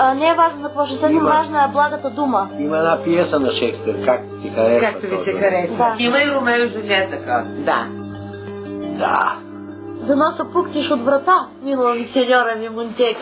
Не е важно на какво ще съдим, важна е благата дума. Има една пиеса на Шекспир, как ти харесва. Както ви се харесва. Да. Има и Ромео и Жулиета така. Да. Да. Да носа пуктиш от врата, мила ми сеньора ми Монтеге.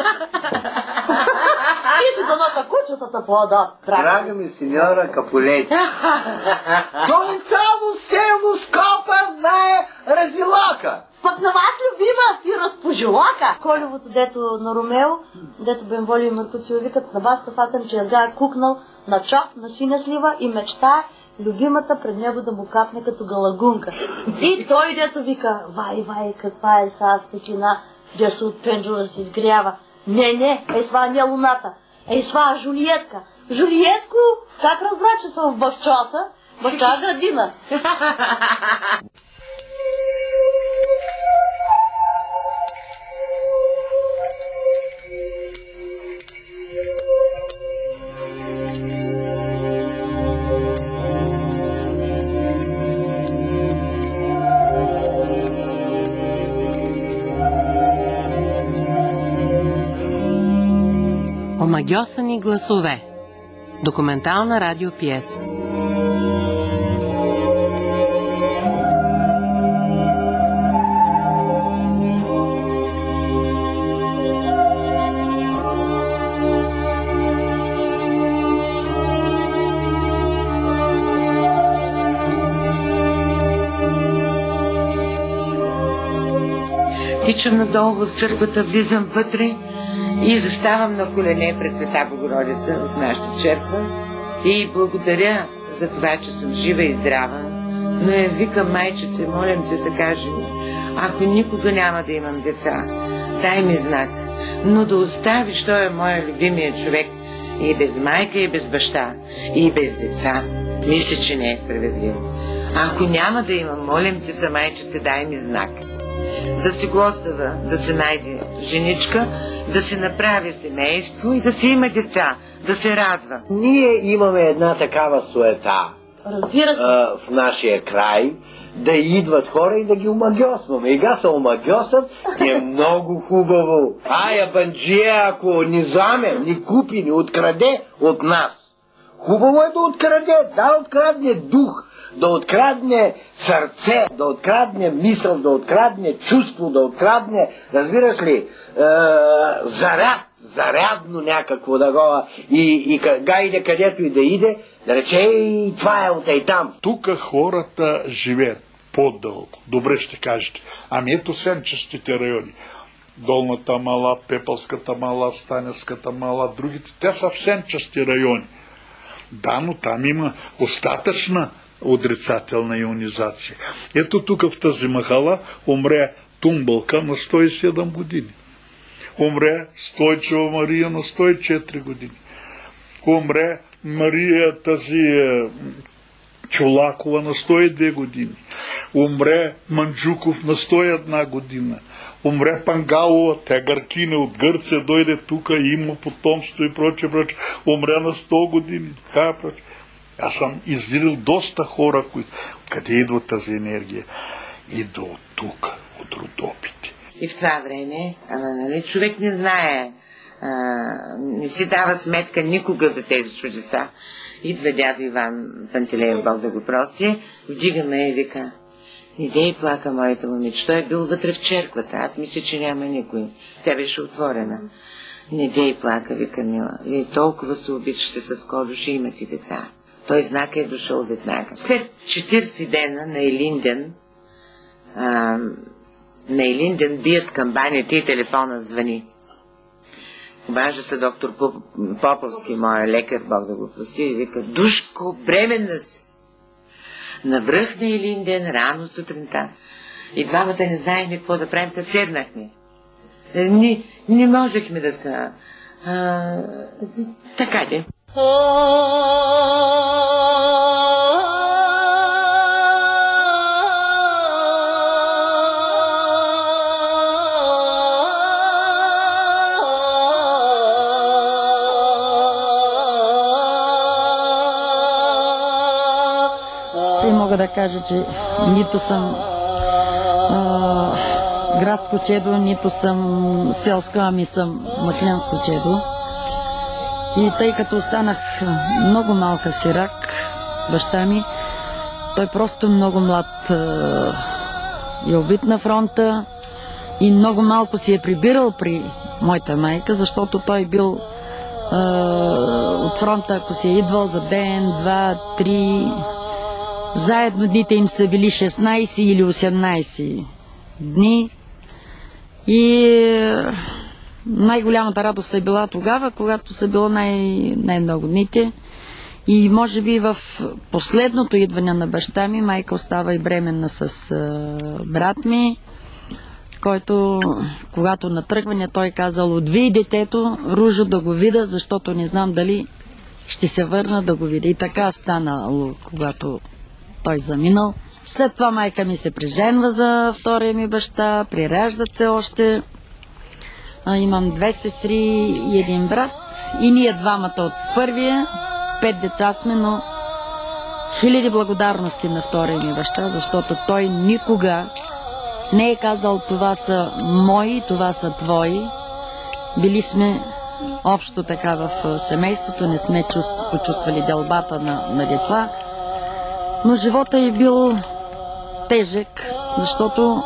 Пише да носа кучетата по вода. Драга ми сеньора Капулети. Той цяло село Скопа знае Разилака. Пък на вас любима и разпожилака. Колевото, дето на Ромео, дето Бенволио и Меркуцио викат, на вас са фатен, че язга е кукнал на чоп, на синя слива и мечтае любимата пред него да му капне като галагунка. И той, дето вика, вай, каква е са стечина, де се от пенджура се изгрява. Не, това не луната, това Жулиетка. Жулиетко, как разбра, че съм в Бахчоса? Бахча градина. Омагьосани гласове. Документална радиопиеса. Тичам надолу в църквата, влизам вътре и заставам на колене пред Света Богородица в нашата черква и благодаря за това, че съм жива и здрава, но я викам, майчице, молям те, се каже, ако никога няма да имам деца, дай ми знак, но да оставиш, той е моя любимия човек, и без майка, и без баща, и без деца. Мисля, че не е справедливо. Ако няма да имам, молям те се, майчице, дай ми знак. Да си го оставя, да се найде женичка, да се направи семейство и да си има деца, да се радва. Ние имаме една такава суета. Разбира се. В нашия край, да идват хора и да ги омагьосваме. Ига се омагьосват и е много хубаво. Банджия, ако ни вземе, ни купи, ни откраде от нас. Хубаво е да откраде, да открадне дух, да открадне сърце, да открадне мисъл, да открадне чувство, да открадне, разбираш ли, зарядно някакво такова и иде където и да иде, да рече и това е от ей там. Тук хората живеят по-дълго. Добре ще кажете. Ами ето сенчестите райони. Долната мала, Пепелската мала, Станевската мала, другите, те са в сенчести райони. Да, но там има остатъчна отрицателна ионизация. Ето тук в тази махала умре Тумбълка на 107 години. Умре Стойчева Мария на 104 години. Умре Мария тази Чолакова на 102 години. Умре Манджуков на 101 година. Умре Пангалова, тя Гаркиня от Гърция дойде тук и има потомство и прочее. Умре на 100 години. Така прочее. Аз съм изделил доста хора, които... Къде идва тази енергия? Идва от тук, от Родопите. И в това време, нали, човек не знае, не си дава сметка никога за тези чудеса. Идва дядо Иван Пантелеев, Бог да го прости, вдигаме и вика, иде и плака моята момиче. Той е бил вътре в черквата, аз мисля, че няма никой. Тя беше отворена. Не дей плака, вика Мила. Вие толкова се обичате с Кодо, ще имате деца. Той знак е дошъл веднага. След 40 дена на Елинден бият камбаните и телефона звъни. Обажда се доктор Поповски, моя лекар, Бог да го прости, и вика, Душко, бременна си. Навръх на Елинден рано сутринта. И двамата не знаехме какво да правим, та седнахме. Не можехме да са... така де. Мога да кажа, че нито съм градско чедо, нито съм селско, ами съм маклянско чедо. И тъй като останах много малка сирак, баща ми, той просто много млад е убит на фронта и много малко си е прибирал при моята майка, защото той бил от фронта, ако си е идвал за ден, 2, 3, заедно дните им са били 16 или 18 дни. И най-голямата радост е била тогава, когато са било най-много дните. И може би в последното идване на баща ми, майка остава и бременна с брат ми, който, когато на тръгване, той казал: отвий детето, Ружо, да го видя, защото не знам дали ще се върна да го видя. И така станало, когато той заминал. След това майка ми се приженва за втория ми баща, прираждат се още. Имам 2 сестри и 1 брат. И ние двамата от първия, 5 деца сме, но хиляди благодарности на втория ми баща, защото той никога не е казал: това са мои, това са твои. Били сме общо така в семейството, не сме почувствали делбата на деца. Но живота е бил тежък, защото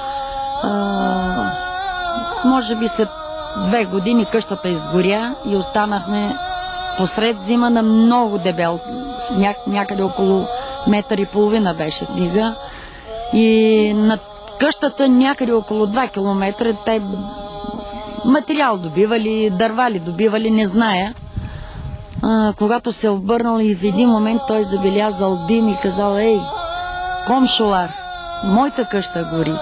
може би след 2 години къщата изгоря и останахме посред зима на много дебел сняг, някъде около 1,5 метра беше снега. И над къщата някъде около 2 километра те материал добивали, дърва ли добивали, не зная. Когато се обърнал и в един момент той забелязал дим и казал: ей, комшулар, моята къща гори.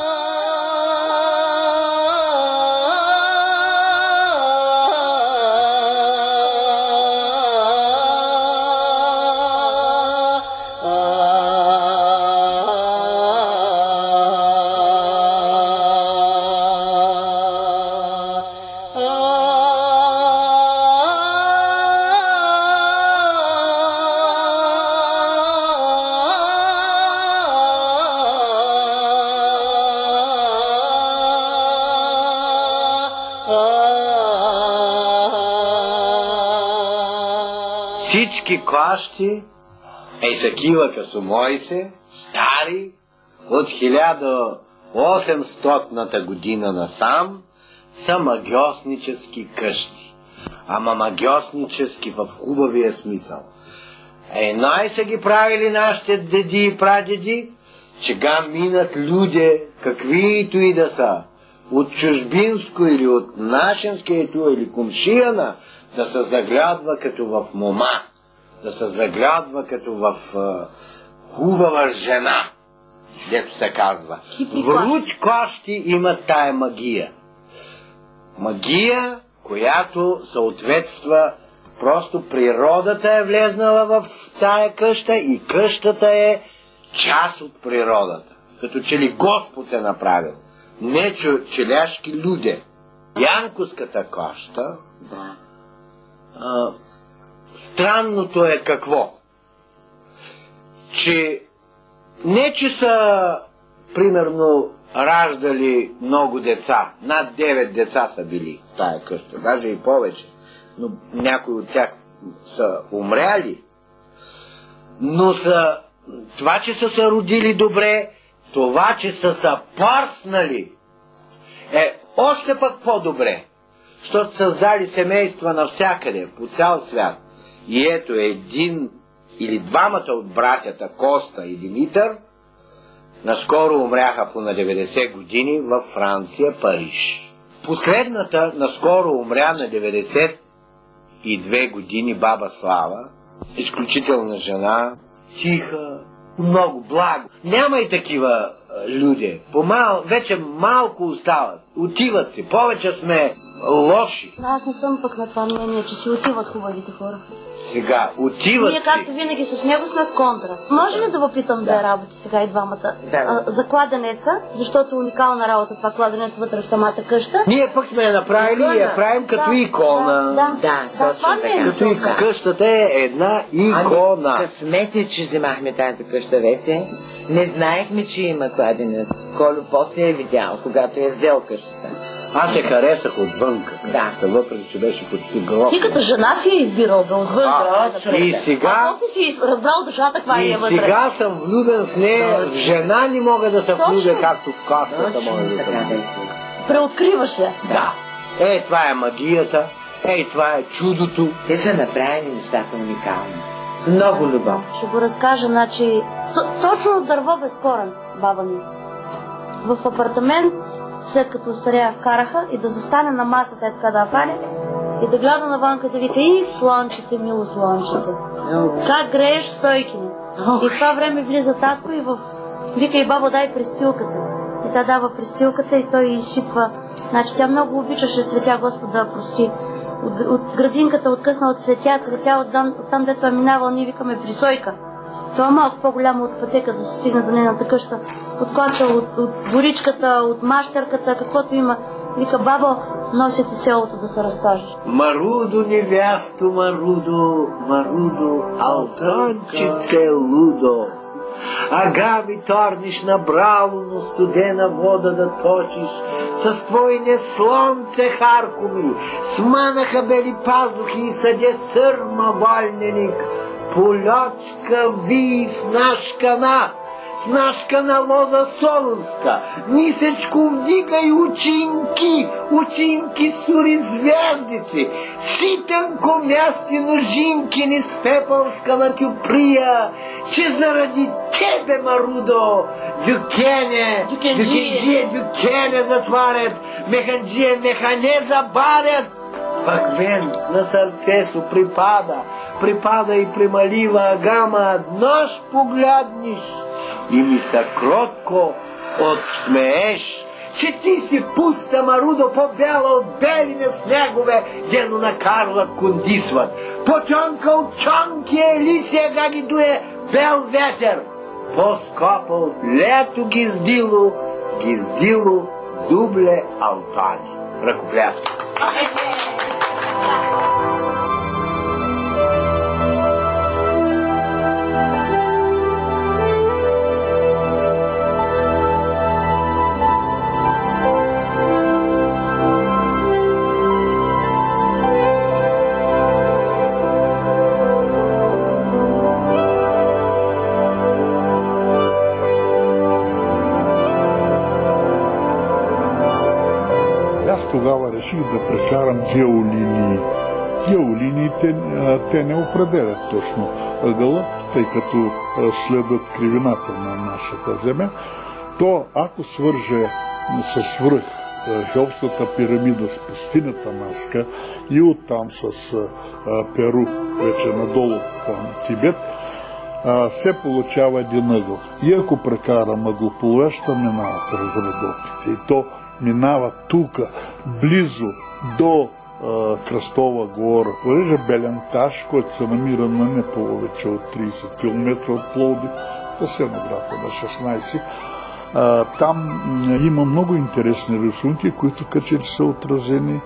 Всички кощи, такива като мои се, стари, от 1800-та година насам, са магьоснически къщи. Ама магьоснически в хубавия смисъл. Най са ги правили нашите деди и прадеди, чега минат люди, каквито и да са, от чужбинско или от нашинското или комшияна, да се заглядва като в мома, да се заглядва като в хубава жена, дето се казва. Врут кощи имат тая магия. Магия, която съответства, просто природата е влезнала в тая къща и къщата е част от природата. Като че ли Господ е направил. Не челяшки люди. Янковската коща, странното е какво? Че не че са, примерно, раждали много деца. Над 9 деца са били в тая къща, даже и повече. Но някои от тях са умряли. Но това, че са се родили добре, това, че са се парснали, е още пък по-добре. Защото създали семейства навсякъде, по цял свят. И ето един или двамата от братята, Коста и Димитър, наскоро умряха по на 90 години във Франция, Париж. Последната наскоро умря на 92 години баба Слава, изключителна жена, тиха, много благо. Няма и такива люди. Вече малко остават. Отиват си. Повече сме лоши. Аз не съм пък на това мнение, че си отиват хубавите хора. Сега, отиват Ние, както винаги, с него сме в контра. Може ли да попитам две работи сега и двамата? За кладенеца, защото уникална работа това кладенец вътре в самата къща. Ние пък сме я направили и я правим като икона. Точно така. Като къщата е една икона. Късмет е, че вземахме тази къща, Весе. Не знаехме, че има кладенец. Колю после е видял, когато е взел къщата. Аз се харесах отвънка, Да. въпреки че беше почти грозно. Ти като жена си я избирал бе отвън. И сега... А после си разбрал душата, каква И е вътре. сега съм влюбен с нея. В жена не мога да се влюбя, както в каската Точно може да така се. беше. Преоткриваш я. Да. Това е магията. Това е чудото. Те са направени нещата уникални. С много любов. Ще го разкажа, значи... Точно от дърво без корен, баба ми. В апартамент, след като остаря, вкараха и да застане на масата, така да фане, и да гледа навънка и да вика: "И слънчице, мило слънчице, как грееш в стойки ми." И в това време влиза татко и вика: "И баба, дай престилката." И тя дава престилката и той изсипва. Значи тя много обичаше цветя, Господ да прости. От градинката откъсна от цветя оттам дето е минавал, ние викаме присойка. Това е малко по-голямо от пътека да се стигне до нейната къща. От кота, от горичката, от мащерката, каквото има. Вика: "Бабо, носи ти селото да се разтажеш." Марудо, невясто, Марудо, Марудо, алтанчице лудо. Ага ми торниш набрало, но студена вода да точиш. С твоине слънце, Харко ми, сманаха бели пазухи и съде сърма вальненик. Полячка ви с нашкана лоза солунска, нисечко вдигай учинки сури звездици, ситънко мясти ножинки ни с пепълска на кюприя, че заради тебе, Марудо, дюкене затварят, механе забарят. Пак вен на сърцесо припада и прималива гама, нож погледниш и ми се кротко отсмееш, че ти си пуста, Марудо, по-бяла от белине снегове, дено на Карла кондисват. Потенка от чанки ли сега ги дуе бел ветер, по-скопа от лето гиздило дубле алтани. Ръкопляски. Тогава реших да прекарам геолинии. Геолиниите, те не определят точно ъгъла, тъй като следват кривината на нашата земя. То, ако свърже с връх Хеопсата пирамида с пустинята маска и оттам с Перу, вече надолу към Тибет, се получава един ъгъл. И ако прекарам ъглополове, ще минава през Родопите. И то минава тук, близо до Кръстова гора. Понеже Белентаж, който се намира на не повече от 30 км от Пловдив, съседно град на 16, там има много интересни рисунки, които като са отразени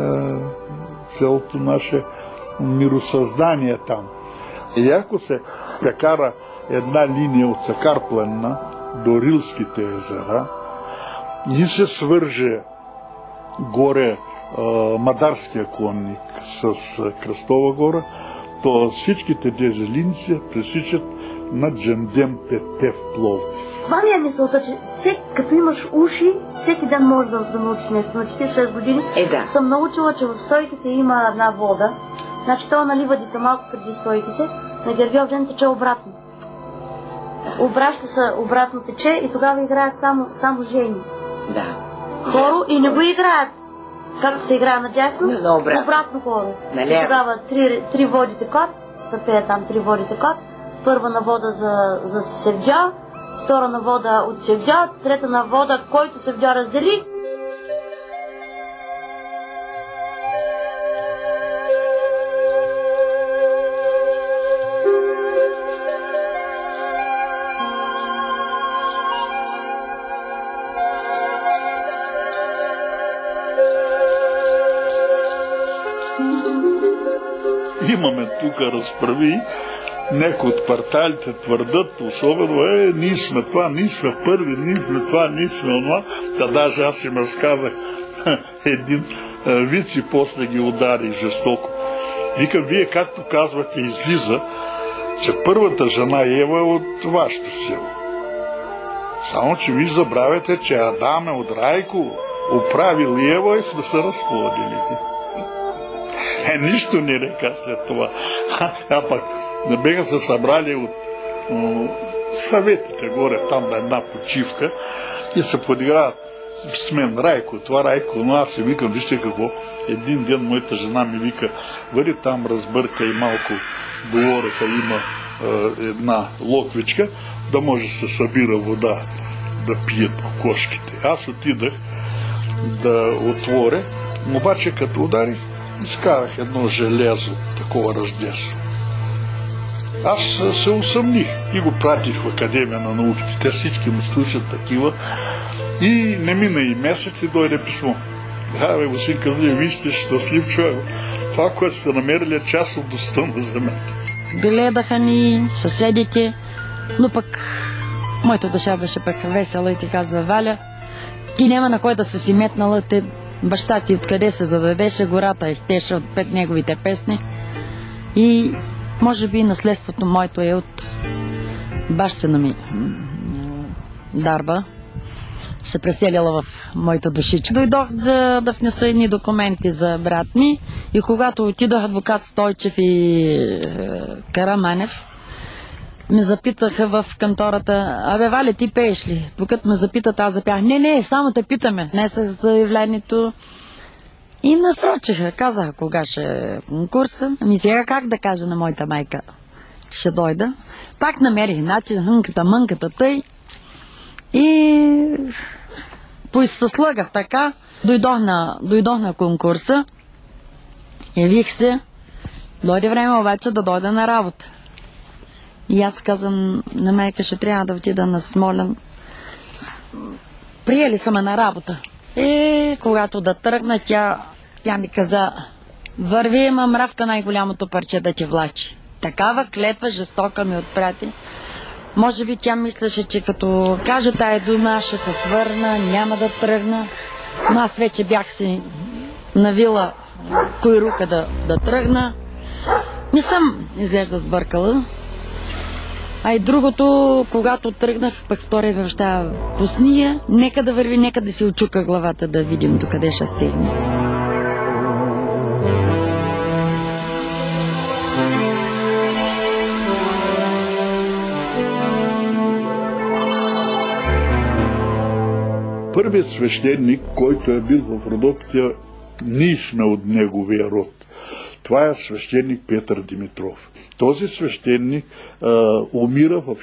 цялото наше миросъздание там. И ако се прекара една линия от Сакарпленна до Рилските езера и се свърже горе Мадарския клонник с Кръстова гора, то всичките тези линии се пресичат на Джендем Пете в Пловдив. Това ми е мисълта, че като имаш уши, всеки ден можеш да научиш нещо. На 46 години съм научила, че в стойките има една вода. Значи това налива дица малко преди стойките, на Гергьов ден тече обратно. Обраща се обратно тече и тогава играят само жени. Да. Хоро и не го играят както се играе надясно, обратно хоро. И тогава три водите кот, се пее там три водите кот. Първа на вода за Севдя, втора на вода от Севдя, трета на вода, който Севдя раздели. Имаме тук разправи, някои от кварталите твърдат, особено ние сме това, ние сме първи, ние сме това, ние сме това. Та даже аз им разказах един виц и после ги удари жестоко. Вика, вие както казвате, излиза, че първата жена Ева е от вашето село. Само, че ви забравяте, че Адам е от Райко, оправил Ева и сме се разплодили. Нищо не река след това. А пък не беха се събрали от съветите горе, там на една почивка и се подиграват с мен Райко, това Райко, но аз си викам, вижте какво, един ден моята жена ми вика, вари там разбърка и малко говореха, има една локвичка, да може да се събира вода, да пият кокошките. Аз отидах да отворя, обаче като ударих, изкарах едно железо, такова рождество. Аз се усъмних и го пратих в Академия на науките. Те всички ме слушат такива. И не мина и месец и дойде писмо. Бе, господин Казлиев, вие сте щастлив човек. Това, което сте намерили, е част от доста на земята. Гледаха ни съседите, но пък моята душа беше пък весела и ти казва, Валя, ти няма на кой да се си метнала, те баща ти откъде се зададеше, гората ихтеше от пет неговите песни и може би наследството моето е от бащина ми Дарба, се преселила в моята душичка. Дойдох за да внеса едни документи за брат ми и когато отидох адвокат Стойчев и Караманев, ме запитаха в кантората, абе, Валя, ти пееш ли? Докато ме запитат, аз запях, не, само те питаме. Внесах заявлението и насрочиха. Казаха кога ще е конкурса. Ами сега как да кажа на моята майка, че ще дойда. Пак намерих начин, хънката, тъй. И поизсъслагах така. Дойдох на конкурса. Явих се. Дойде време обаче да дойда на работа. И аз казвам на майка, ще трябва да отида на Смолян. Приели са ме на работа. И когато да тръгна, тя ми каза, върви, има мравка най-голямото парче да ти влачи. Такава клетва жестока ми отпрати. Може би тя мислеше, че като кажа тая дума, аз ще се свърна, няма да тръгна. Но аз вече бях си навила кой рука да тръгна. Не съм изглежда сбъркала. А и другото, когато тръгнах, пък втория баща пусни я, нека да върви, нека да си очука главата, да видим докъде ще стигне. Първият свещеник, който е бил в Родопите, ние сме от неговия род. Това е свещеник Петър Димитров. Този свещеник умира в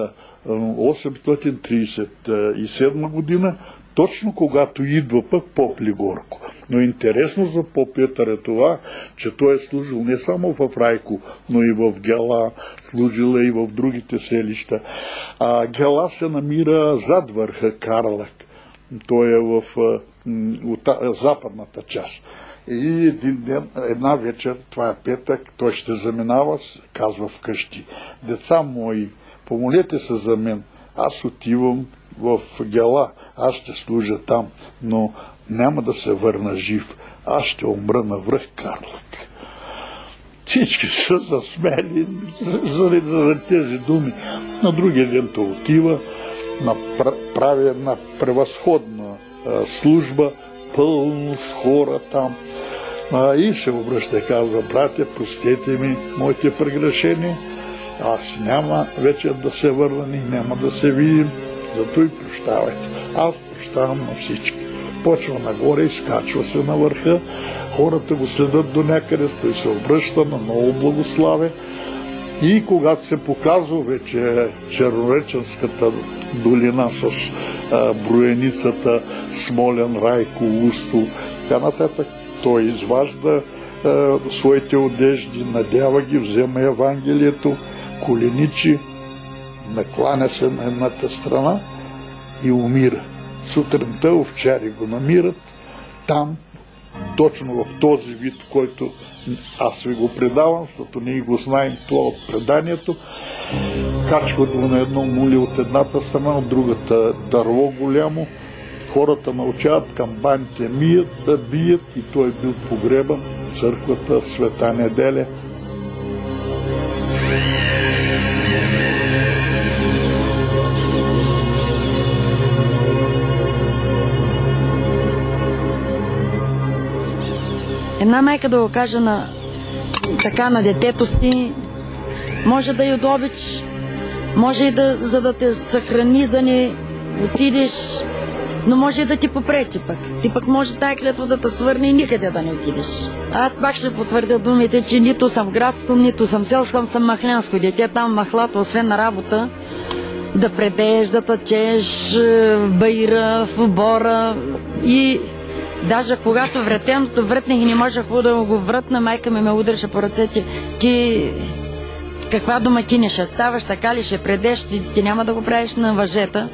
1837 година, точно когато идва пък поп Лигорко. Но интересно за поп Петър е това, че той е служил не само в Райко, но и в Гела, служил и в другите селища. Гела се намира зад върха Карлак. Той е в западната част. И един ден, една вечер, това е петък, той ще заминава, казва вкъщи. Деца мои, помолете се за мен. Аз отивам в Гела, аз ще служа там, но няма да се върна жив. Аз ще умра на връх Карлак. Всички са засмели заради тези думи. На другия ден той отива, прави една превъзходна служба, пълно с хора там. И се обръща и казва, братя, простете ми моите прегрешения, аз няма вече да се върна и няма да се видим, зато и прощавайте. Аз прощавам на всички. Почва нагоре, изкачва се на върха, хората го следят до някъде, той се обръща на много благославие и когато се показва вече Чернореченската долина с броеницата Смолян, Райко, Усто, така нататък, той изважда своите одежди, надява ги, взема Евангелието, коленичи, накланя се на едната страна и умира. Сутринта овчари го намират там, точно в този вид, който аз ви го предавам, защото ние го знаем това от преданието. Качват го на едно муле от едната страна, от другата дърво голямо хората научават камбаните мият, да бият и той бил погребан в църквата Света Неделя. Една майка да го каже на детето си, може да й обич, може и за да те съхрани, да не отидеш, но може и да ти попречи пък. Ти пък може тая клетва да те свърне и никъде да не отидеш. Аз пак ще потвърдя думите, че нито съм градско, нито съм селско, съм махлянско дете. Там махлата, освен на работа, да предееш, да тъчеш, в баира, в обора и даже когато вретеното врътнах и не можех да го врътна, майка ме удреше по ръцете. Ти каква домакиня ще ставаш, така ли ще предеш, ти няма да го правиш на въжета.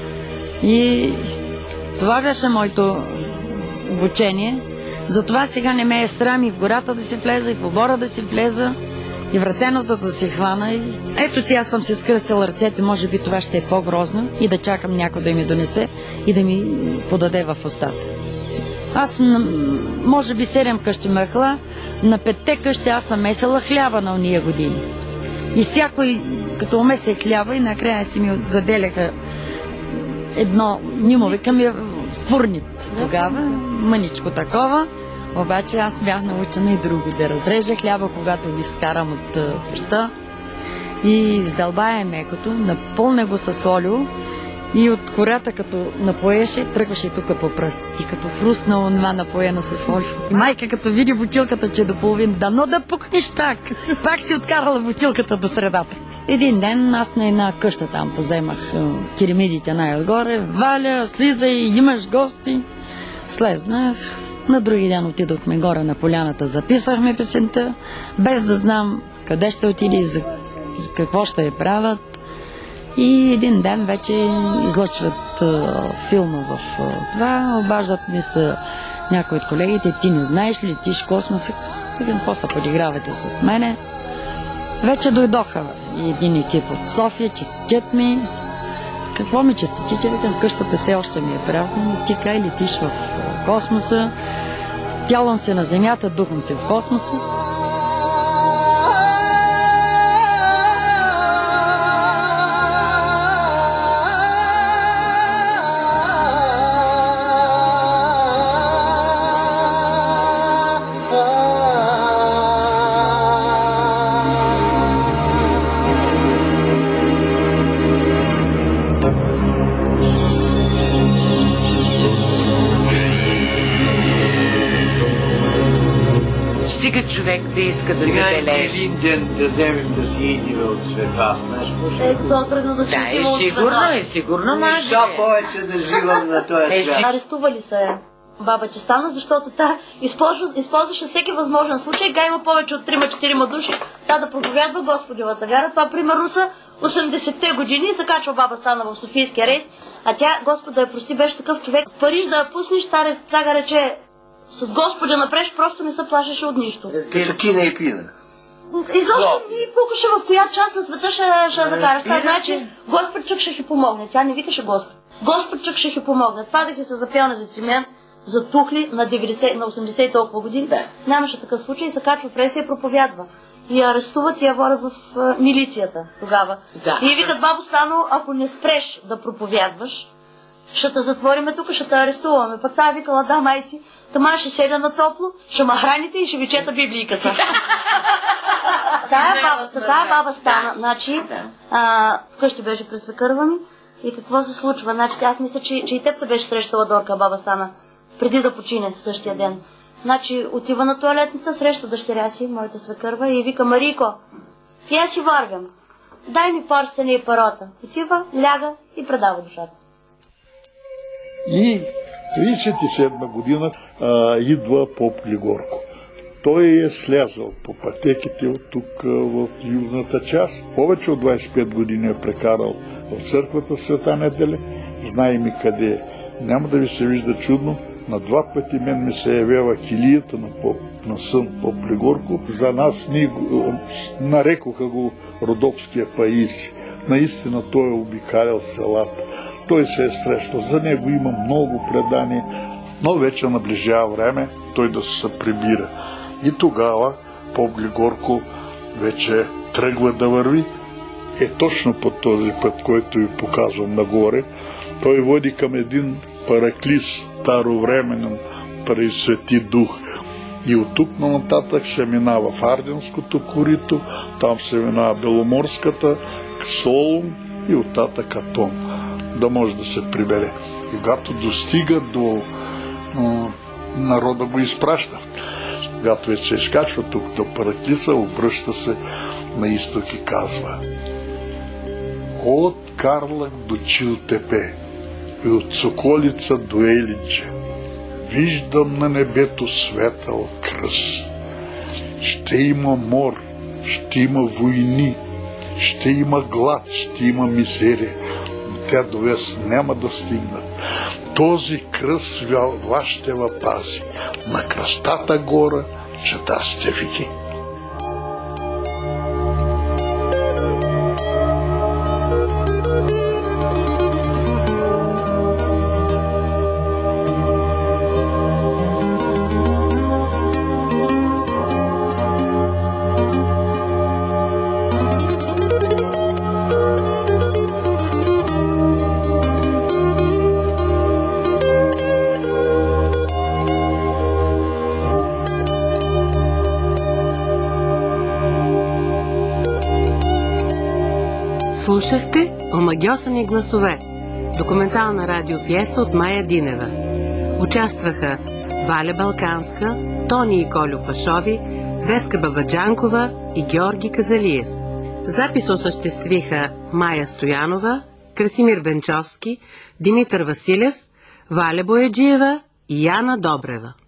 И това беше моето обучение. Затова сега не ме е срам и в гората да си влеза, и в обора да си влеза, и вратеното да си хвана. И ето си, аз съм се скръстила ръцете, може би това ще е по-грозно и да чакам някой да ми донесе и да ми подаде в устата. Аз може би 7 къщи махла, на 5-те къщи аз съм месила хляба на уния години. И всякой, като умесе хляба, и накрая си ми заделяха едно, нима викам я фурнит тогава, мъничко такова. Обаче аз бях научена и друго, да разрежа хляба, когато ги скарам от пеща и издълбая мекото, напълня го с олио и от кората като напоеше, тръгваше и тук по пръстите, като хрустна онова напоено с олио. И майка като види бутилката, че до половин, дано да пукнеш пак си откарала бутилката до средата. Един ден аз на една къща там поземах керемидите най-отгоре, валя, слиза и имаш гости. Слезнах. На други ден отидохме горе на поляната, записахме песента, без да знам къде ще отиде и за какво ще я правят. И един ден вече излъчват филма в това, обаждат ми се някои от колегите, ти не знаеш ли, летиш в космоса, какво се подигравате с мене. Вече дойдоха един екип от София, честитят ми. Какво ми честитите? Викам, къщата все още ми е празна. Ти кай летиш в космоса, тялом се на земята, духом се в космоса. Стига човек да иска да забележи. Един ден да вземем да си идиме от света, знаеш какво? То тръгна да си отива от света. Сигурно може. Защо повече да живам на този свят? Арестували се баба Честана, защото та използваше всеки възможен случай. Га има повече от 3-4 души, та да проповядва Господовата вяра. Това примерно са 80-те години, се качва баба Стана в Софийския рейс, а тя, Господ да я прости, беше такъв човек. В Париж да я пуснеш, тя рече, с Господа напреш, просто не се плашеше от нищо. Като кина и пина. Изобщо ми пукаше в коя част на света ще закараш. Това значи Господ чук ще хи помогне. Тя не викаше Господ. Господ чук ще хи помогне. Това да хи се запяна за цимент, затухли на 90, на 80 и толкова години. Да. Нямаше такъв случай и се качва в рейса и проповядва. И арестуват и я ворят в милицията тогава. Да. И викат, бабо Стано, ако не спреш да проповядваш, ще те затвориме тук, ще те арестуваме. Пък тая викала, да, майци, тама ще седя на топло, ще ма храните и ще ви чета Библийка са. Тая баба Стана, значи, вкъщи беше при свекърва ми и какво се случва? Значи, аз мисля, че и теб те беше срещала Дорка, баба Стана, преди да почине същия ден. Значи, отива на тоалетната, среща дъщеря си, моята свекърва, и вика, Марийко, и аз си вървям, дай ми порстене и парота. Отива, ляга и предава душата. И 1937 година идва поп Лигорко. Той е слязал по пътеките от тук в южната част. Повече от 25 години е прекарал в църквата Света Неделя. Знае ми къде е. Няма да ви се вижда чудно. На 2 пъти мен ми се явява килията на сън поп Лигорко. За нас ние нарекоха го Родопския Паиси. Наистина той е обикалял селата. той се е срещал. За него има много предания, но вече наближава време той да се прибира. И тогава Поп-Григорко вече тръгва да върви. Точно по този път, който ви показвам нагоре. Той води към един параклис, старовременен Пресвети Дух. И от тук нататък се минава в Арденското корито, там се минава Беломорската, Солун и оттатък Атон, да може да се прибере. Когато достига до народа го изпраща. Когато вече се изкачва тук до Параклиса, обръща се на изток и казва: от Карлак до Чилтепе и от Соколица до Елинче виждам на небето светъл кръст. Ще има мор, ще има войни, ще има глад, ще има мизерия, но те до вес няма да стигнат. Този кръст вас ще въпази. На кръстата гора чета сте вики. Слушахте Омагьосани гласове, документална радиопиеса от Мая Динева. Участваха Валя Балканска, Тони и Колю Пашови, Веска Бабаджанкова и Георги Казалиев. Запис осъществиха Майя Стоянова, Красимир Бенчовски, Димитър Василев, Валя Бояджиева и Яна Добрева.